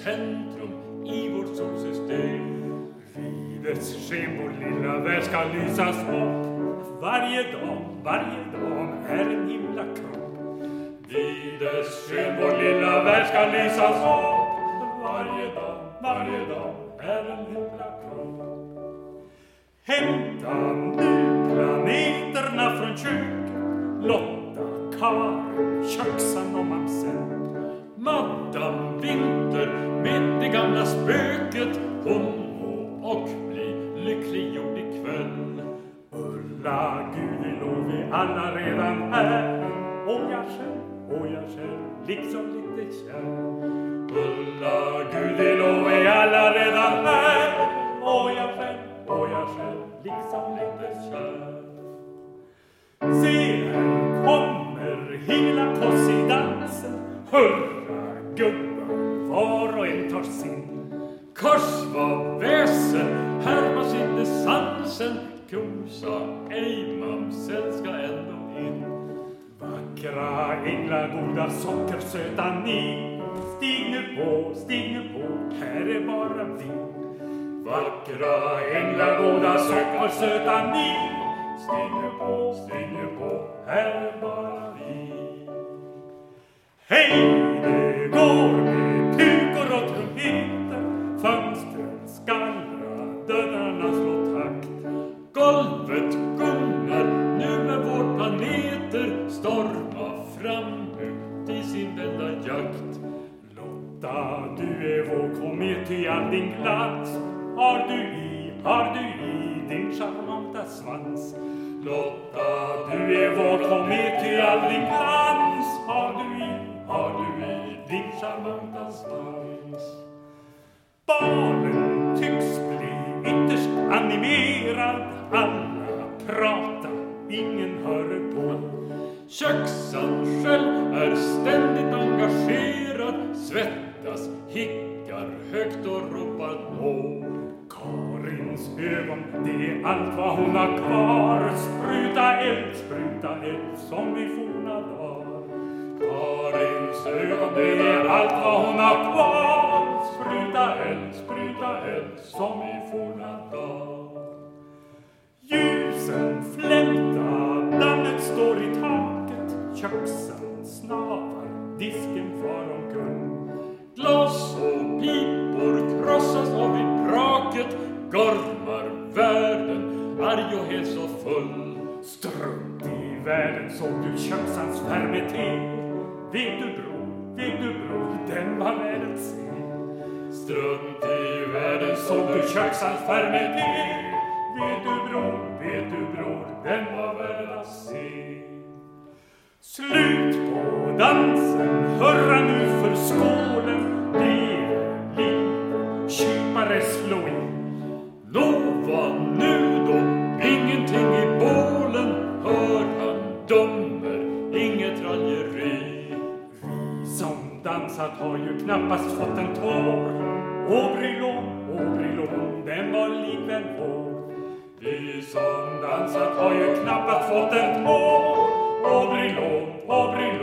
centrum i vårt solsystem. Livets sken, vår lilla värld ska lysas upp. Varje dag är en himla kropp. Livets sken, vår lilla värld ska lysas upp. Varje dag är en himla kropp. Hämta nu planeterna från köket. Lotta, Karin, köksan och mamsen. Madam Winter med det gamla spöket. Hon och bli lyckliggjord ikväll. Ulla, Gud vi alla redan här. Och jag själv, liksom lite kär. Ulla, Gud vi alla redan här. Och jag själv, liksom lite kär. Se, här kommer hela kossidansen. Hurra, gubbar, var och en tar sin. Kors var väsen, här var inte sansen. Kosa, ej mamsen ska ändå in. Vackra änglar, goda sockersöta ni. Stig nu på, här är bara vi. Vackra änglar, goda sockersöta ni. Stig nu på, här är bara vi. Hej, det går med pukor och trumpeter. Fönstren skallrar, dörrarna slår takt. Golvet gungar, nu är vår planeter storma fram ut i sin välda jakt. Lotta, du är vår komet i all din glans. Har du i din charmanta svans. Lotta, du är vår komet i all din glans. Har du i din charmanta svans. Barnen tycks bli ytterst animerad. Alla pratar, ingen hör på. Köksan själv är ständigt engagerad. Svettas, hickar högt och ropar nå. Karins ögon, det är allt vad hon har kvar. Spruta eld som i forna dagar. Karins ögon, det är allt vad hon har kvar. Spruta eld som i forna dagar. Ljusen flämtar, dammet står i taket. Köksan snavar, disken far omkull. Glas och pipor krossas av i braket. Gormar världen, arg och helt så full. Strunt i världen, såg du köksans värme till. Vet du bror, den var värd att se. Strunt i världen, såg du köksans värme till. Vet du bror, den var värd att se. Slut på dansen, hurra nu för skålen. Leve, kypare slå in. Lova nu då, ingenting i bålen. Hör han dömer, inget raljeri. Vi som dansat har ju knappast fått en tår. Åbrillon, den var likväl vår. Vi som dansat har ju knappast fått en tår. Åbrillon,